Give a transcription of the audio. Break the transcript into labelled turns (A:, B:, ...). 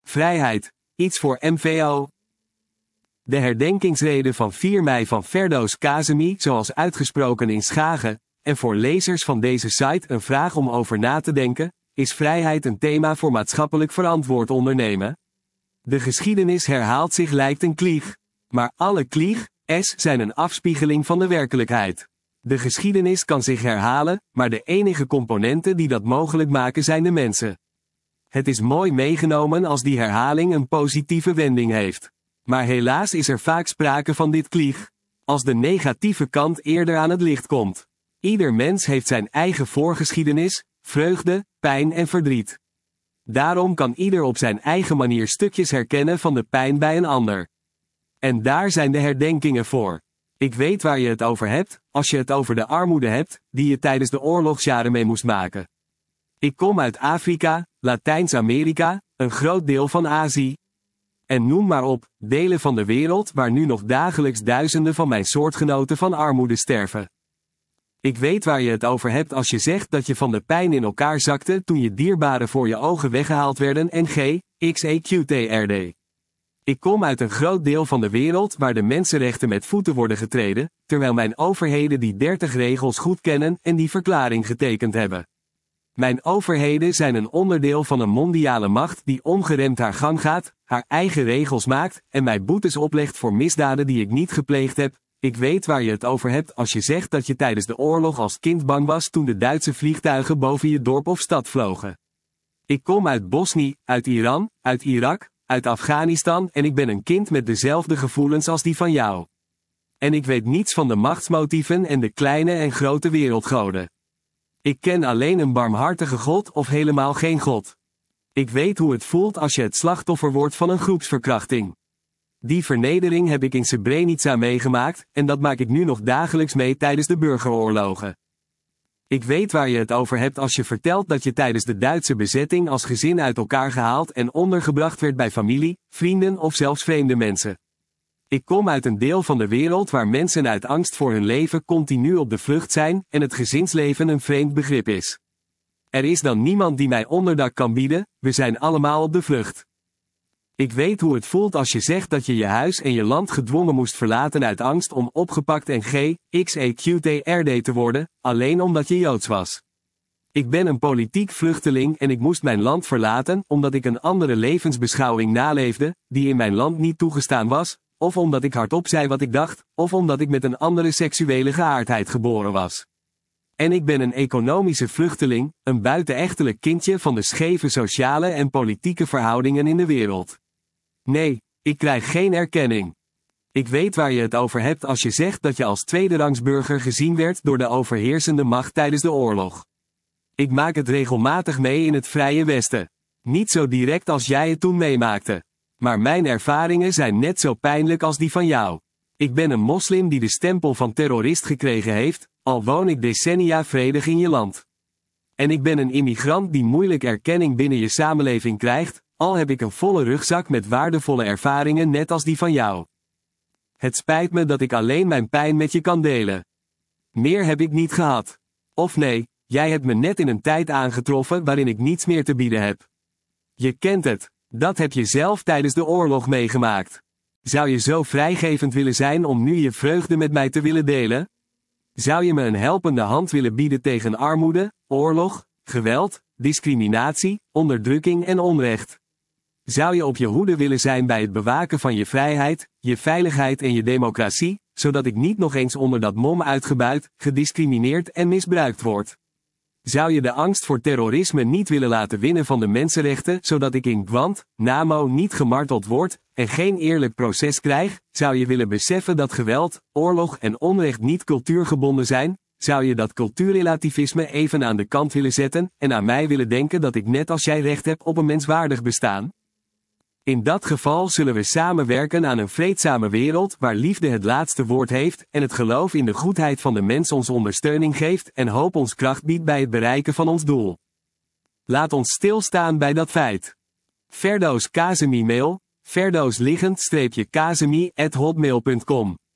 A: Vrijheid. Iets voor MVO. De herdenkingsrede van 4 mei van Ferdoos Kazemi, zoals uitgesproken in Schagen, en voor lezers van deze site een vraag om over na te denken: is vrijheid een thema voor maatschappelijk verantwoord ondernemen? De geschiedenis herhaalt zich lijkt een klieg. Maar alle klieg's zijn een afspiegeling van de werkelijkheid. De geschiedenis kan zich herhalen, maar de enige componenten die dat mogelijk maken zijn de mensen. Het is mooi meegenomen als die herhaling een positieve wending heeft. Maar helaas is er vaak sprake van dit klieg, als de negatieve kant eerder aan het licht komt. Ieder mens heeft zijn eigen voorgeschiedenis, vreugde, pijn en verdriet. Daarom kan ieder op zijn eigen manier stukjes herkennen van de pijn bij een ander. En daar zijn de herdenkingen voor. Ik weet waar je het over hebt, als je het over de armoede hebt, die je tijdens de oorlogsjaren mee moest maken. Ik kom uit Afrika, Latijns-Amerika, een groot deel van Azië. En noem maar op, delen van de wereld waar nu nog dagelijks duizenden van mijn soortgenoten van armoede sterven. Ik weet waar je het over hebt als je zegt dat je van de pijn in elkaar zakte toen je dierbaren voor je ogen weggehaald werden en GXEQTRD. Ik kom uit een groot deel van de wereld waar de mensenrechten met voeten worden getreden, terwijl mijn overheden die 30 regels goed kennen en die verklaring getekend hebben. Mijn overheden zijn een onderdeel van een mondiale macht die ongeremd haar gang gaat, haar eigen regels maakt en mij boetes oplegt voor misdaden die ik niet gepleegd heb. Ik weet waar je het over hebt als je zegt dat je tijdens de oorlog als kind bang was toen de Duitse vliegtuigen boven je dorp of stad vlogen. Ik kom uit Bosnië, uit Iran, uit Irak, uit Afghanistan en ik ben een kind met dezelfde gevoelens als die van jou. En ik weet niets van de machtsmotieven en de kleine en grote wereldgoden. Ik ken alleen een barmhartige God of helemaal geen God. Ik weet hoe het voelt als je het slachtoffer wordt van een groepsverkrachting. Die vernedering heb ik in Srebrenica meegemaakt, en dat maak ik nu nog dagelijks mee tijdens de burgeroorlogen. Ik weet waar je het over hebt als je vertelt dat je tijdens de Duitse bezetting als gezin uit elkaar gehaald en ondergebracht werd bij familie, vrienden of zelfs vreemde mensen. Ik kom uit een deel van de wereld waar mensen uit angst voor hun leven continu op de vlucht zijn en het gezinsleven een vreemd begrip is. Er is dan niemand die mij onderdak kan bieden, we zijn allemaal op de vlucht. Ik weet hoe het voelt als je zegt dat je je huis en je land gedwongen moest verlaten uit angst om opgepakt en GXEQTRD te worden, alleen omdat je Joods was. Ik ben een politiek vluchteling en ik moest mijn land verlaten omdat ik een andere levensbeschouwing naleefde, die in mijn land niet toegestaan was, of omdat ik hardop zei wat ik dacht, of omdat ik met een andere seksuele geaardheid geboren was. En ik ben een economische vluchteling, een buitenechtelijk kindje van de scheve sociale en politieke verhoudingen in de wereld. Nee, ik krijg geen erkenning. Ik weet waar je het over hebt als je zegt dat je als tweederangsburger gezien werd door de overheersende macht tijdens de oorlog. Ik maak het regelmatig mee in het Vrije Westen. Niet zo direct als jij het toen meemaakte. Maar mijn ervaringen zijn net zo pijnlijk als die van jou. Ik ben een moslim die de stempel van terrorist gekregen heeft, al woon ik decennia vredig in je land. En ik ben een immigrant die moeilijk erkenning binnen je samenleving krijgt, al heb ik een volle rugzak met waardevolle ervaringen net als die van jou. Het spijt me dat ik alleen mijn pijn met je kan delen. Meer heb ik niet gehad. Of nee, jij hebt me net in een tijd aangetroffen waarin ik niets meer te bieden heb. Je kent het, dat heb je zelf tijdens de oorlog meegemaakt. Zou je zo vrijgevend willen zijn om nu je vreugde met mij te willen delen? Zou je me een helpende hand willen bieden tegen armoede, oorlog, geweld, discriminatie, onderdrukking en onrecht? Zou je op je hoede willen zijn bij het bewaken van je vrijheid, je veiligheid en je democratie, zodat ik niet nog eens onder dat mom uitgebuit, gediscrimineerd en misbruikt word? Zou je de angst voor terrorisme niet willen laten winnen van de mensenrechten, zodat ik in Guantanamo niet gemarteld word en geen eerlijk proces krijg? Zou je willen beseffen dat geweld, oorlog en onrecht niet cultuurgebonden zijn? Zou je dat cultuurrelativisme even aan de kant willen zetten en aan mij willen denken dat ik net als jij recht heb op een menswaardig bestaan? In dat geval zullen we samenwerken aan een vreedzame wereld waar liefde het laatste woord heeft en het geloof in de goedheid van de mens ons ondersteuning geeft en hoop ons kracht biedt bij het bereiken van ons doel. Laat ons stilstaan bij dat feit. Ferdoos Kazemi mail, ferdoosliggend-kazemi@hotmail.com